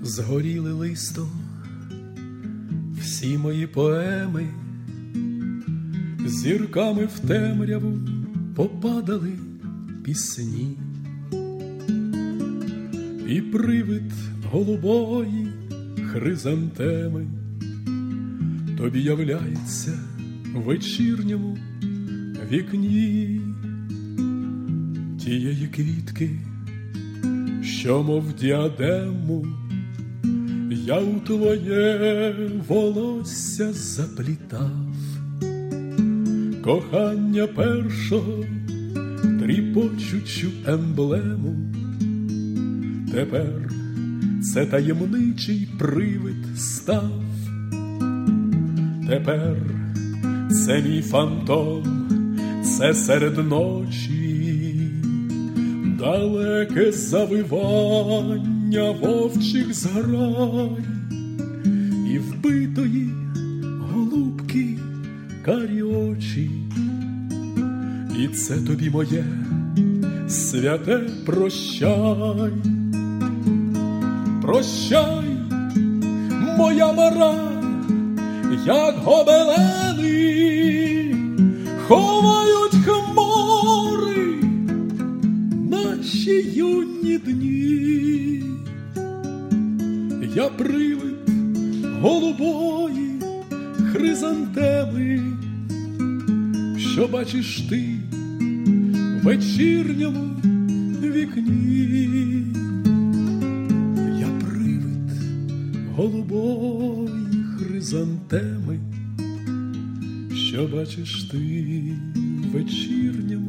Згоріли листом всі мої поеми, зірками в темряву попадали пісні, і привид голубої хризантеми тобі являється в вечірньому вікні тієї квітки, що мов діадему я у твоє волосся заплітав. Кохання першого тріпочучу емблему, тепер це таємничий привид став. Тепер це мій фантом, це серед ночі далеке завивання вовчих зграй і вбитої голубки карі очі. І це тобі моє святе прощай. Прощай, моя мара, як гобелени ховають хмари наші юні дні. Я привид голубої хризантеми, що бачиш ти в вечірньому вікні. Я привид голубої хризантеми, що бачиш ти в вечірньому